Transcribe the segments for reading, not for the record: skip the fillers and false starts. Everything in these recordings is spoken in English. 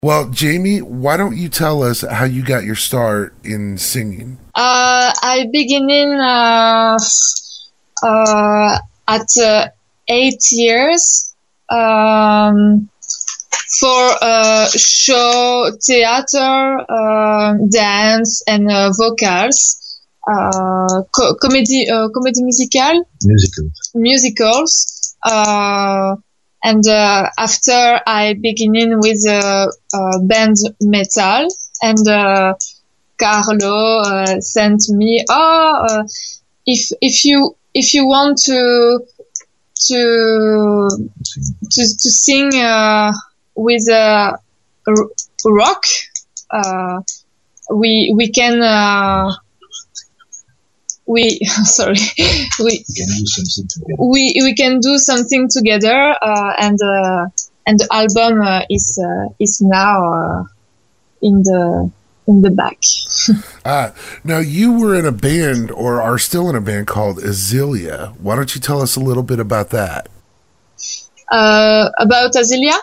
Well, Jamie, why don't you tell us how you got your start in singing? I beginning at 8 years for show, theater, dance, and vocals, comedy musicals. And after I beginning with band metal, and Carlo sent me, if you want to sing with rock, we can we sorry we can do something together, and the album is now in the back. Now you were in a band, or are still in a band, called Azealia. Why don't you tell us a little bit about that? About Azealia?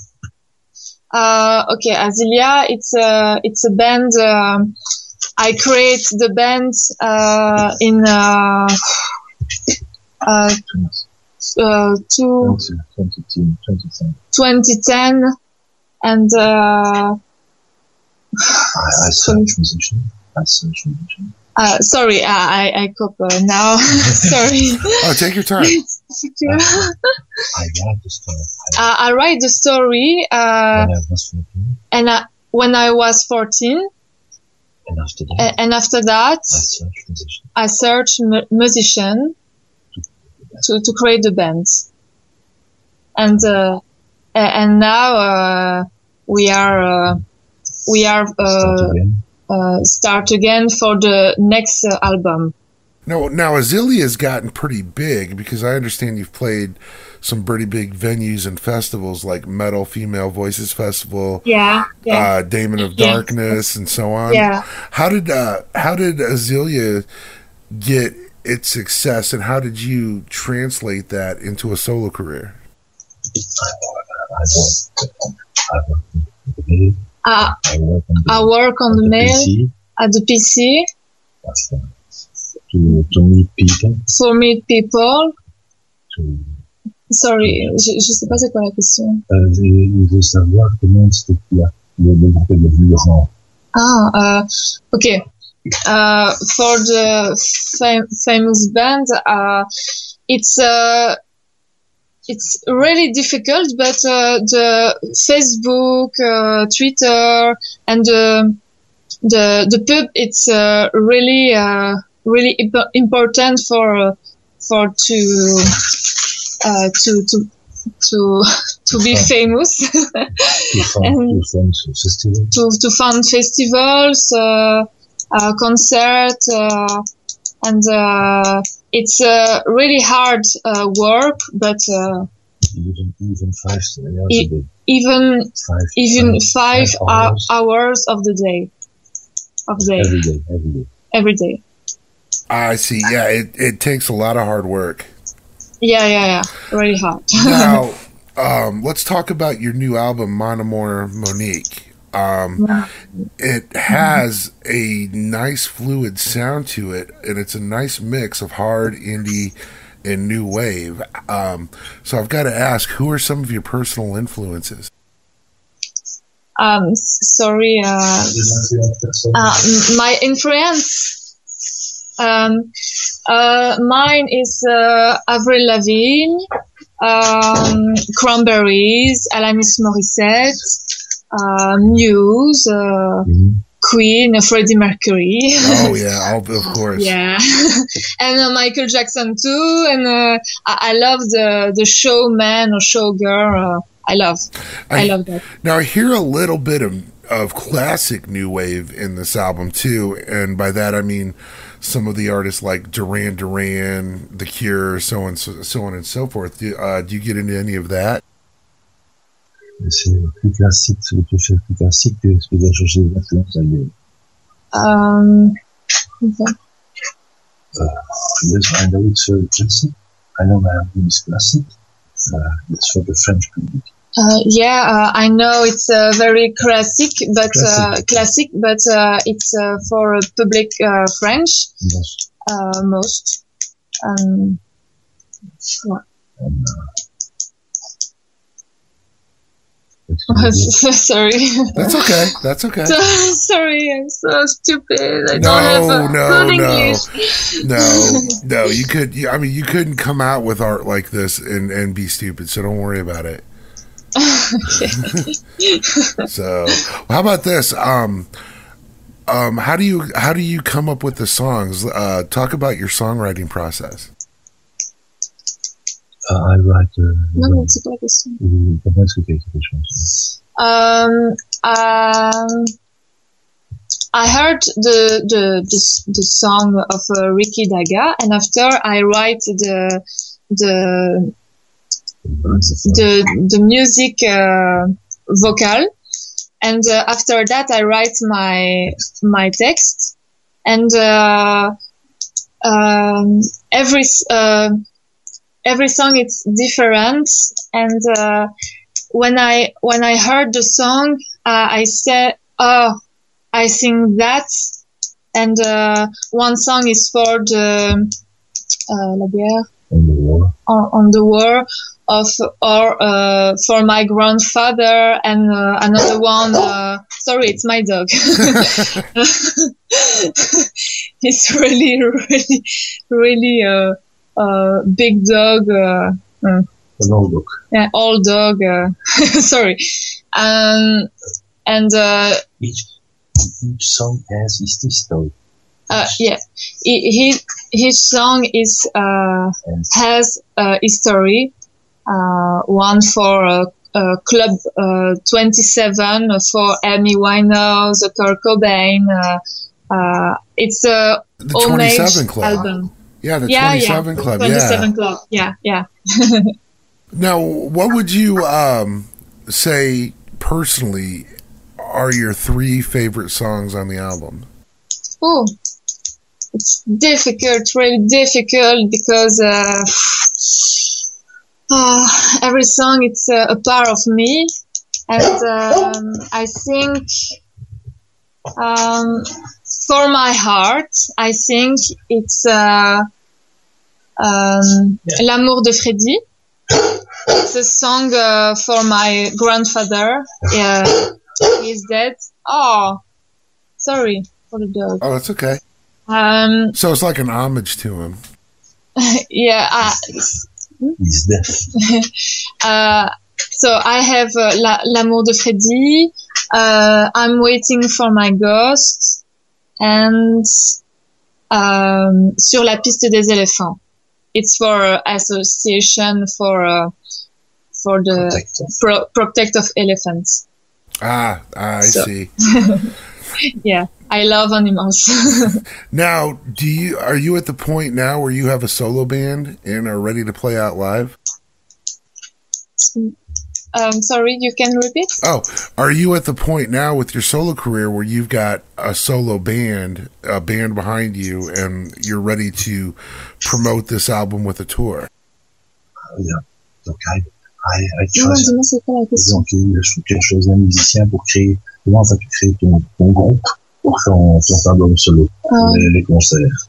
Okay, Azealia, it's a band. I create the band in 2010, and I search musician. Sorry, I cop now. Sorry. Oh, take your time. I write the story. I write the story. When I was 14. And after that, I search musician to create the band. And now we are start again for the next album. Now Azealia has gotten pretty big, because I understand you've played some pretty big venues and festivals like Metal Female Voices Festival, Daemon of Darkness, and so on. Yeah. How did Azealia get its success, and how did you translate that into a solo career? I work on the mail at the PC. To meet people. For meet people. Sorry, je sais pas c'est quoi la question. Je veux savoir comment c'était le plus grand. Okay. For the famous band, it's really difficult, but the Facebook, Twitter, and the pub, it's really important for to be famous. To fund festivals, concerts, and it's really hard work, but even 5 hours of the day. Every day. I see. Yeah, it takes a lot of hard work. Yeah. Really hard. Now, let's talk about your new album, Mon Amour Monique. It has a nice fluid sound to it, and it's a nice mix of hard, indie, and new wave. So I've got to ask, who are some of your personal influences? Sorry. My influence. Mine is Avril Lavigne, Cranberries, Alanis Morissette, Muse, Queen, Freddie Mercury. Oh yeah, of course. Yeah, and Michael Jackson too. And I love the showman or showgirl. I love that. Now I hear a little bit of classic new wave in this album too, and by that I mean some of the artists like Duran Duran, The Cure, so on and so forth. Do you get into any of that? C'est plus classique, c'est le plus classique que ce que j'ai changé d'influence ailleurs. Yes, I know it's very classic. I know my album is classic. It's for the French public. I know it's very classic, but it's for public French most. What? Sorry. That's okay. That's okay. Sorry, I'm so stupid. I don't have good English. No. You couldn't come out with art like this and be stupid. So don't worry about it. So, how about this? How do you come up with the songs? Talk about your songwriting process. I write. Non, c'est pas la question. Comment est-ce que tu écris tes chansons? I heard the song of Ricky Daga, and after I write the music vocal, and after that I write my text, and every song it's different, and when I heard the song, I said, oh, I sing that, and one song is for the la guerre on the war or for my grandfather, and another one. Sorry, it's my dog. It's really big dog. An old dog. Yeah, old dog. Sorry. And each song has its story. Yeah, his song is has a history. One for Club 27 for Amy Winehouse, Kurt Cobain. It's a the homage 27 Club album. Yeah, the 27 Club. 27 Club. Yeah. Now, what would you say personally are your 3 favorite songs on the album? Oh, it's difficult, really difficult, because every song it's a part of me, and I think for my heart, I think it's L'amour de Freddy. It's a song for my grandfather. He's dead. Oh, sorry for the dog. Oh, that's okay. So it's like an homage to him. Yeah. He's dead. So I have L'amour de Freddy. I'm waiting for my ghost, and Sur la piste des éléphants. It's for association for the protect of elephants. I see. Yeah, I love animals. Now, are you at the point now where you have a solo band and are ready to play out live? Sorry, you can repeat? Oh, are you at the point now with your solo career where you've got a solo band, a band behind you, and you're ready to promote this album with a tour? Yeah. Donc, I try. Donc, il faut que je choisisse un musicien pour créer. Comment ça tu crées ton groupe pour faire ton album solo, les concerts?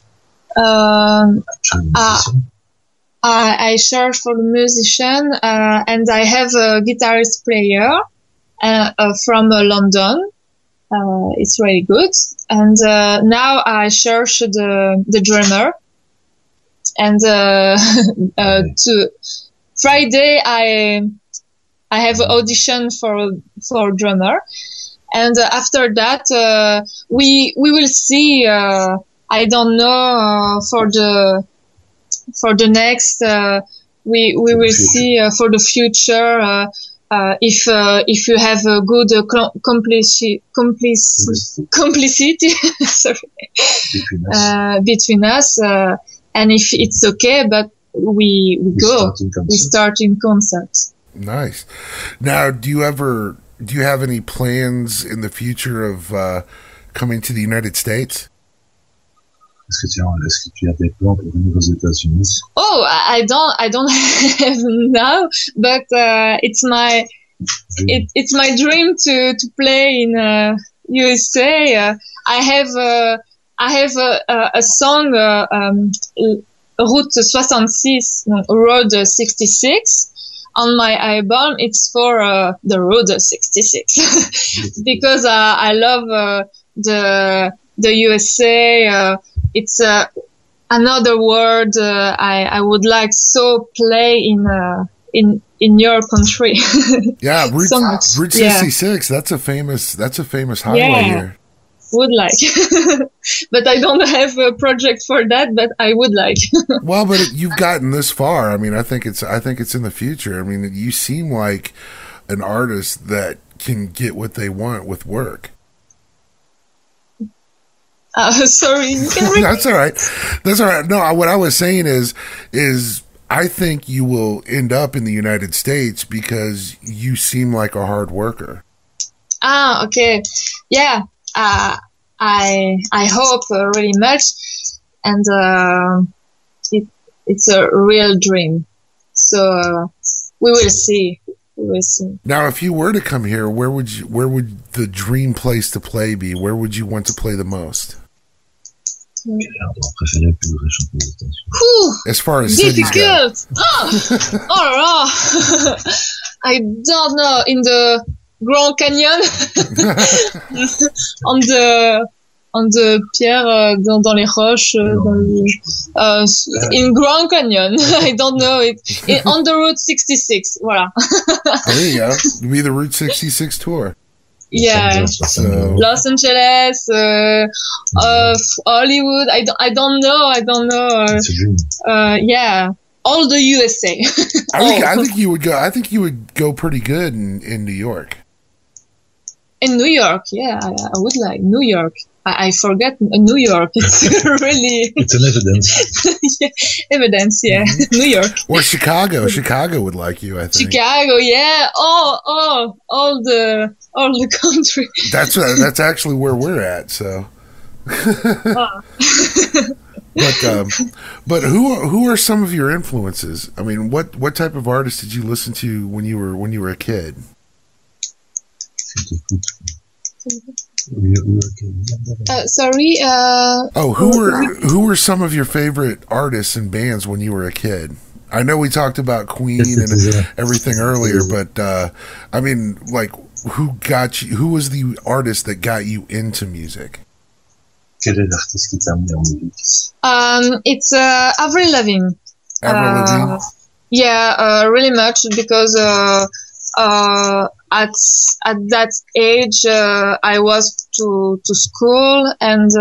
I search for the musician, and I have a guitarist player from London. It's really good. And now I search the drummer. And to Friday I have an audition for drummer. And after that we will see. I don't know for the next, we will see for the future if you have a good complicity sorry, between us, and if it's okay, but we start in concerts. Nice. Now, do you have any plans in the future of coming to the United States? Est-ce que tu as des plans pour venir aux États-Unis? Oh, I don't have now, but it's my it's my dream to play in USA. I have a song, Route 66, Road 66. On my album, it's for the Road 66 because I love the USA. It's another word I would like so play in your country. Yeah, Route 66. Yeah. That's a famous highway here. Would like, but I don't have a project for that, but I would like. Well, but you've gotten this far. I mean, I think it's in the future. I mean, you seem like an artist that can get what they want with work. Sorry. That's all right. No, what I was saying is I think you will end up in the United States because you seem like a hard worker. Okay. Yeah. I hope really much, and it's a real dream. So we will see. Now, if you were to come here, where would the dream place to play be? Where would you want to play the most? As far as difficult. Cities go. Oh, I don't know. In the Grand Canyon, on the pierre dans les roches, in Grand Canyon. I don't know it. On the Route 66. Voilà. There you go. It'll be the Route 66 tour. Yeah. Los Angeles, Hollywood. I don't know. Yeah. All the USA. I think you would go. I think you would go pretty good in New York. In New York, yeah, I would like New York. I forget New York. It's really. It's an evidence. Yeah, evidence, yeah. Mm-hmm. New York. Or Chicago. Chicago would like you, I think. Chicago, yeah. All the country. That's actually where we're at. So. But who are some of your influences? I mean, what type of artists did you listen to when you were a kid? Sorry. Who were some of your favorite artists and bands when you were a kid? I know we talked about Queen and everything earlier, but I mean, like, who was the artist that got you into music? It's Avril Lavigne. Avril Lavigne? Yeah, really much because at that age I was to school and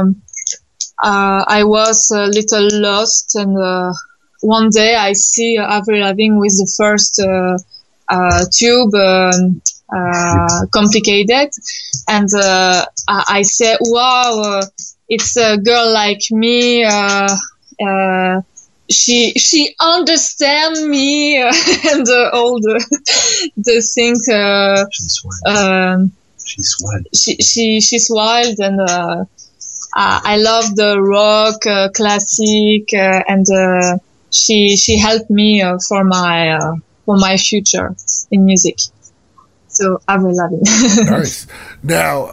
I was a little lost, and one day I see Avril Lavigne with the first tube Complicated, and I say, wow, it's a girl like me, she understand me, and all the things. She's wild. She's wild, and I love the rock, classic, and she helped me for my future in music. So I will love it. Nice. Now,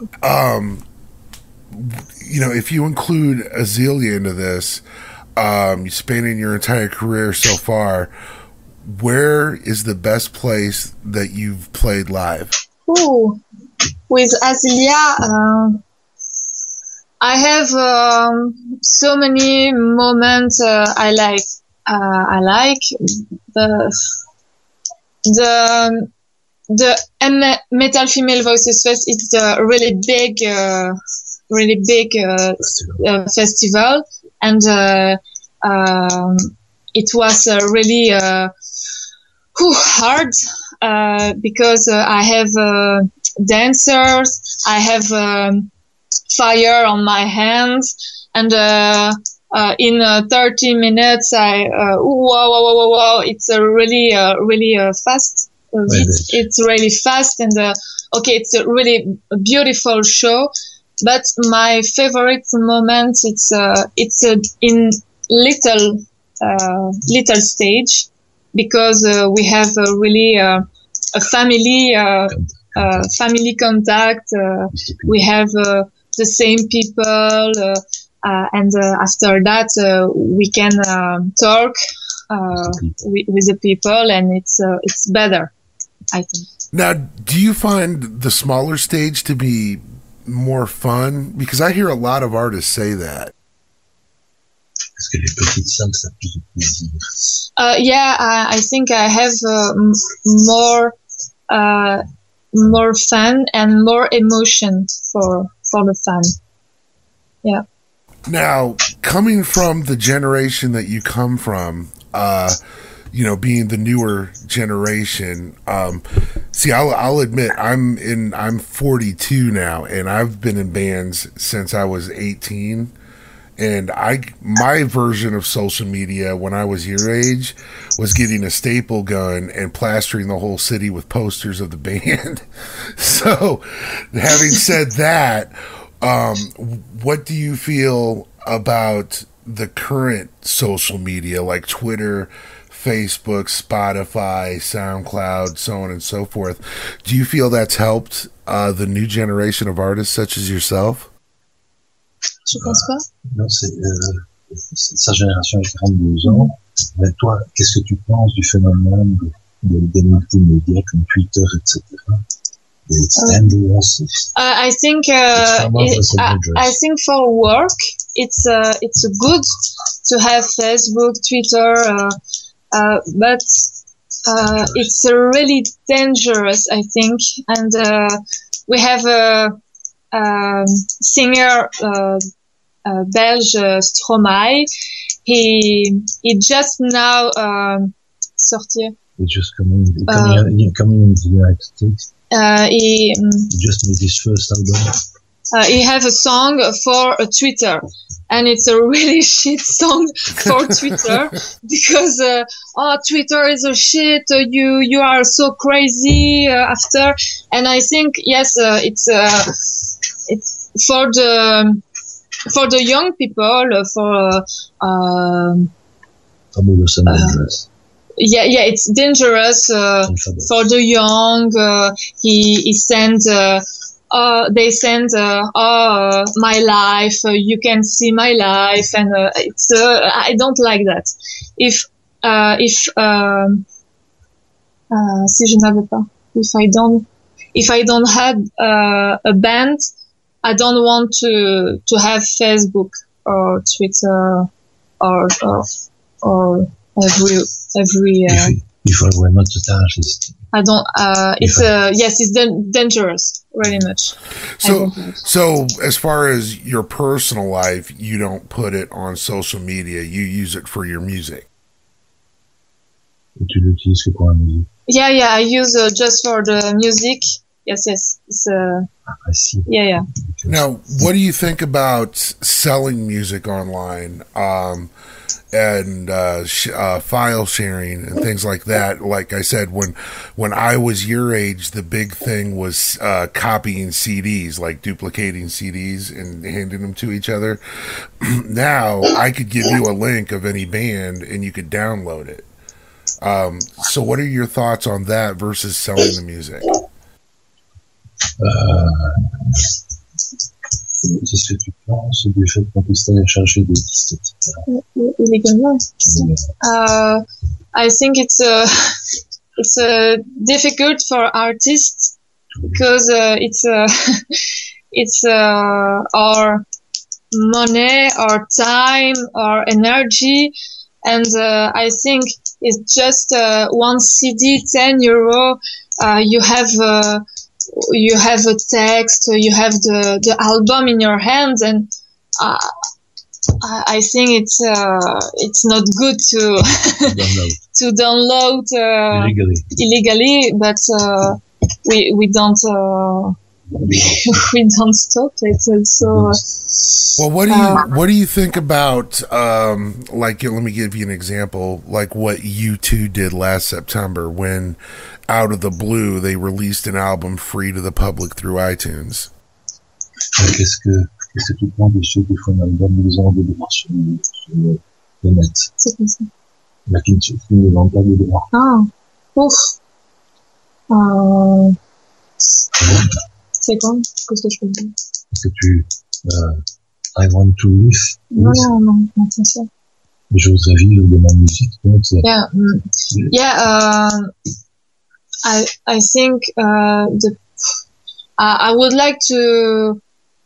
if you include Azealia into this, spanning your entire career so far, where is the best place that you've played live? Ooh, with Azealia, I have so many moments I like. I like the Metal Female Voices Fest. It's a really big festival, and it was really hard because I have dancers, I have fire on my hands, and in 30 minutes wow, it's a really fast. It's really fast, and it's a really beautiful show. But my favorite moment, it's in little stage, because we have a really a family family contact. We have the same people, and after that we can talk with the people, and it's better, I think. Now, do you find the smaller stage to be more fun? Because I hear a lot of artists say that. Yeah, I think I have more fun and more emotion for the fan. Yeah. Now, coming from the generation that you come from, being the newer generation, see, I'll admit I'm 42 now, and I've been in bands since I was 18. And my version of social media when I was your age was getting a staple gun and plastering the whole city with posters of the band. So, having said that, what do you feel about the current social media like Twitter, Facebook, Spotify, SoundCloud, so on and so forth? Do you feel that's helped the new generation of artists such as yourself? Je pense pas. Non, c'est sa génération est 42 ans. Mais toi, qu'est-ce que tu penses du phénomène des multimédias comme Twitter, etc.? It's dangerous. I think I think for work it's good to have Facebook, Twitter, but it's really dangerous, I think. And we have a singer Belge, Stromae. He just now sorti. He's just coming in the United States. He just made his first album. He have a song for Twitter, and it's a really shit song for Twitter because Twitter is a shit. You are so crazy after, and I think yes, it's for the young people Yeah, it's dangerous for the young. He sent. They send. My life. You can see my life, and it's. I don't like that. If si je n'avais pas, if I don't have a band, I don't want to have Facebook or Twitter or every if I were not an artist, I don't it's dangerous really much. So as far as your personal life, you don't put it on social media, you use it for your music. Tu l'utilises que pour la musique? Yeah, I use just for the music. Yes, it's I see. Yeah. Now, what do you think about selling music online? And file sharing and things like that. Like I said, when I was your age, the big thing was copying CDs, like duplicating CDs and handing them to each other. Now I could give you a link of any band and you could download it. So what are your thoughts on that versus selling the music? Qu'est-ce que tu penses du fait qu'on puisse télécharger des disques, etc. Illégalement. I think it's difficult for artists because it's our money, our time, our energy, and I think it's just one CD, €10. You have a text, you have the album in your hands, and I think it's not good to to download illegally, but we don't we don't stop it. So well, what do you think about like, let me give you an example, like what U2 did last September when out of the blue they released an album free to the public through iTunes. Qu'est-ce que tu penses de ceux qui font un album les ans de droit sur le net? C'est comme ça. Qui ne vendent pas de droit. Ah, ouf. C'est quoi? Qu'est-ce que je peux dire? Est-ce que tu I want to live? Non, c'est ça. Je voudrais vivre de ma musique. Donc I think I would like to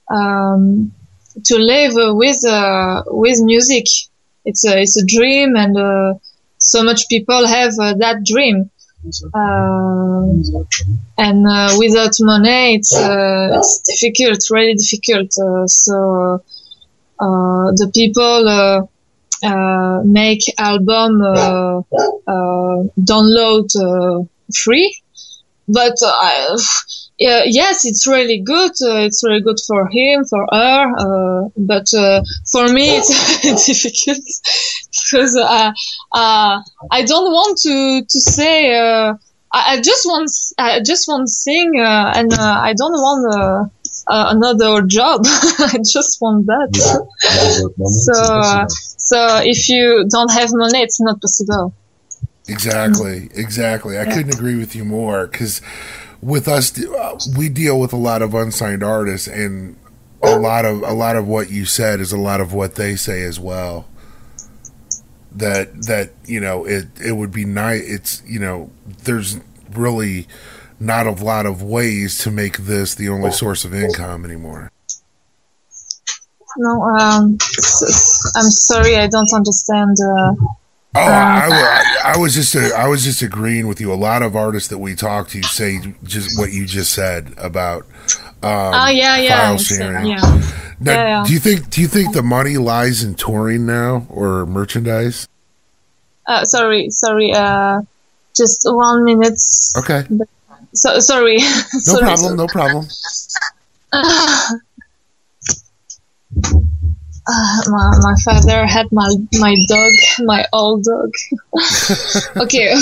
live with music. It's a dream, and so much people have that dream. And without money, it's difficult, really difficult. So the people make album download free, but yes, it's really good. It's really good for him, for her. But for me, it's difficult because I don't want to say. I just want to sing, and I don't want another job. I just want that. So if you don't have money, it's not possible. Exactly. I couldn't agree with you more, because with us, we deal with a lot of unsigned artists, and a lot of what you said is a lot of what they say as well. That it would be nice. It's there's really not a lot of ways to make this the only source of income anymore. No, I'm sorry, I don't understand. I was just agreeing with you. A lot of artists that we talk to say just what you just said about file sharing. Now, do you think the money lies in touring now or merchandise? Sorry. Just 1 minute. Okay. So sorry. No problem. My father had my dog, my old dog. Okay.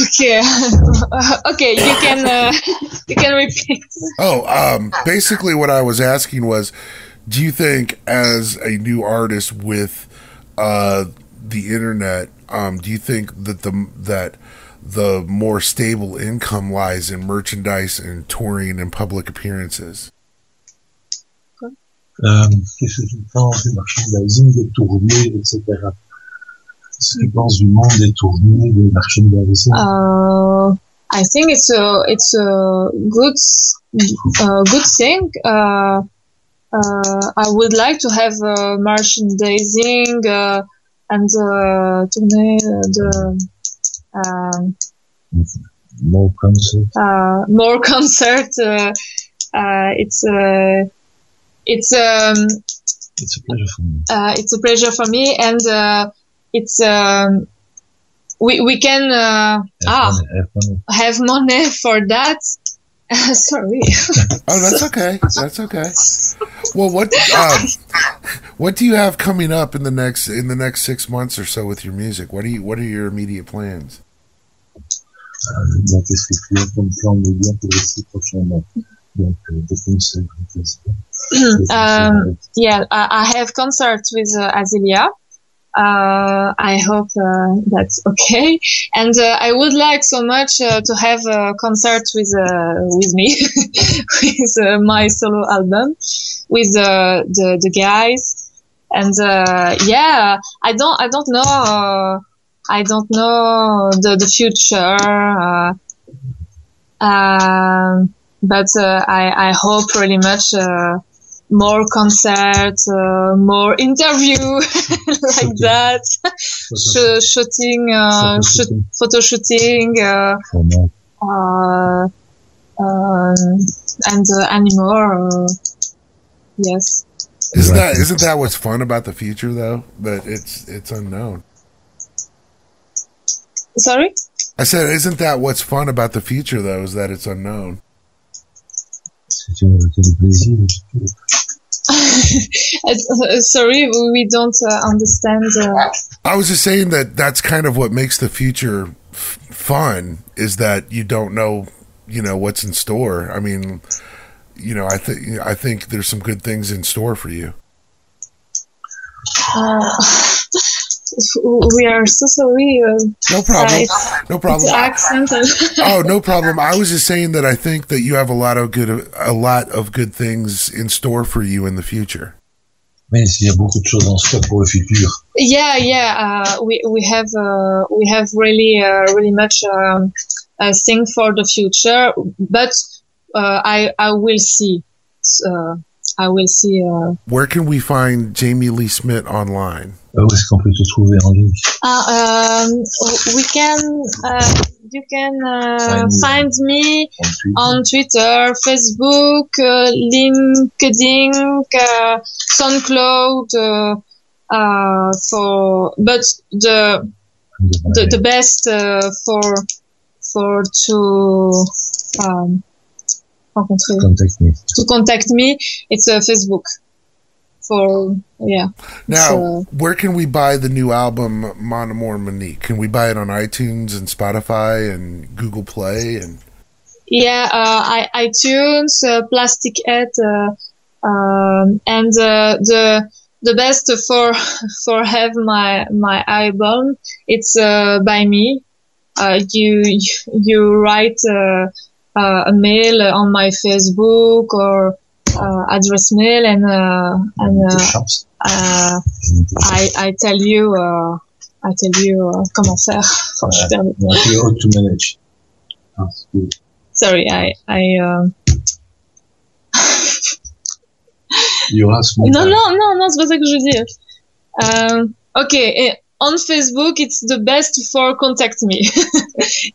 You can repeat. Basically, what I was asking was, do you think, as a new artist with the internet, do you think that the more stable income lies in merchandise and touring and public appearances? Qu'est-ce que tu penses du merchandising, des tournées, etc.? Qu'est-ce que tu penses du monde des tournées, des merchandising? I think it's a good thing. I would like to have merchandising and tournée more concert. More concert. It's a pleasure for me. It's a pleasure for me, and it's we can have money for that. Sorry. Oh, that's okay. Well, what do you have coming up in the next 6 months or so with your music? What are your immediate plans? Qu'est-ce que tu as comme plan média pour ici prochainement? Donc, des concerts. I have concerts with Azealia. I hope that's okay. And I would like so much to have a concert with me, with my solo album, with the guys. And I don't know. I don't know the future. But I hope really much more concerts, more interview like that, shooting, photo shooting, and more. Yes. Isn't that what's fun about the future, though? That it's unknown. Sorry? I said, isn't that what's fun about the future, though, is that it's unknown? Sorry, we don't understand. I was just saying that that's kind of what makes the future fun, is that you don't know, what's in store. I mean, I think there's some good things in store for you. we are so sorry. No problem. No problem. Accent. Oh, no problem. I was just saying that I think that you have a lot of good things in store for you in the future. Mais il y a beaucoup de choses en stock pour le futur. Yeah. We have really much thing for the future, but I will see. I will see. Where can we find Jamie Lee Smith online? Où est-ce qu'on peut te trouver en ligne? You can find me on Twitter, Facebook, LinkedIn, SoundCloud. But the best to contact me, it's Facebook. Now, where can we buy the new album Mon Amour Monique? Can we buy it on iTunes and Spotify and Google Play and? Yeah, iTunes, Plastic Head, and the best for have my album. It's by me. You write a mail on my Facebook or address mail and I tell you comment faire. To manage. Sorry, You ask me. Non, c'est pas ça que je veux dire. Okay, on Facebook, it's the best for contact me.